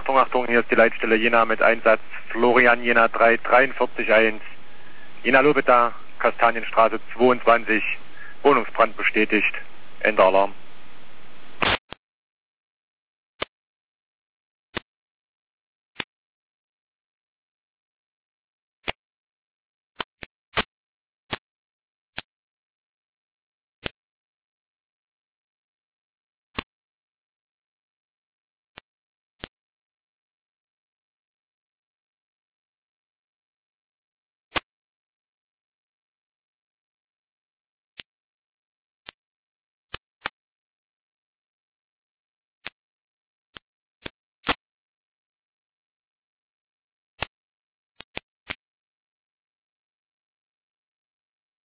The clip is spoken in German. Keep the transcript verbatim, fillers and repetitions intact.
Achtung, Achtung, hier ist die Leitstelle Jena mit Einsatz Florian Jena drei vier drei eins. Jena Lobeta, Kastanienstraße zweiundzwanzig, Wohnungsbrand bestätigt, Ende Alarm.